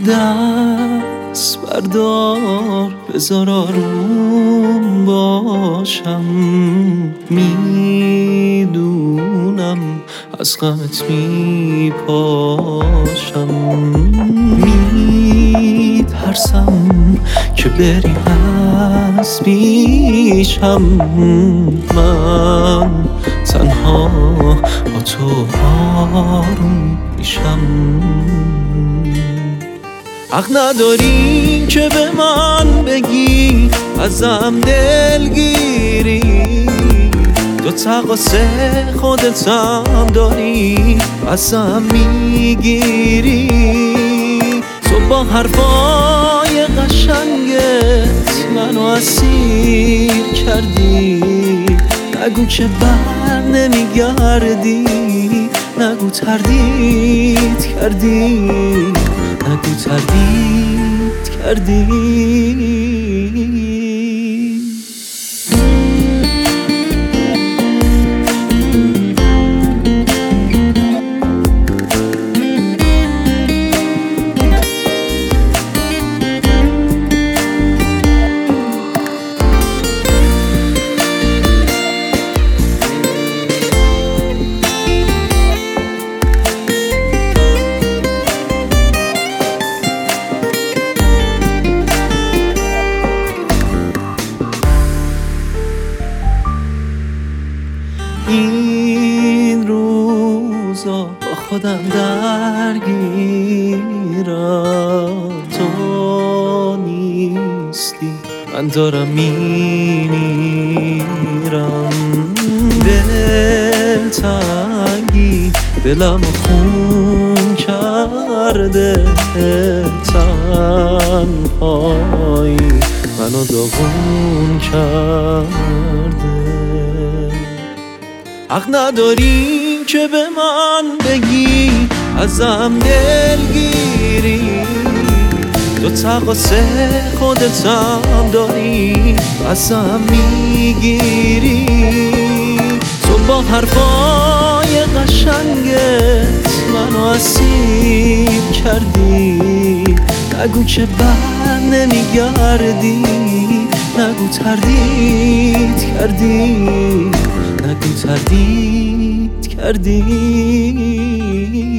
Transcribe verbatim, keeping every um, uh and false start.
دست بردار بذار آروم باشم، میدونم از غمت میپاشم، میترسم که بری از پیشم، من تنها با تو آروم میشم. حق نداری که به من بگی ازم دلگیری، دو تقاسه خودتم داری ازم میگیری. تو با حرفای قشنگت منو اسیر کردی، نگو که بر نمیگردی، نگو تردید کردی، نگو تردید کردی. این روزا با خودم درگیرم، تو نیستی من دارم میمیرم. دلتنگی دلم خون کرده، تنهایی منو داغون کرده. حق نداری که به من بگی ازم دلگیری، دو تقاسه خودتم داری ازم میگیری. تو با حرفای قشنگت منو اسیر کردی، نگو که بر نمیگردی، نگو تردید کردی، نگو تردید کردی.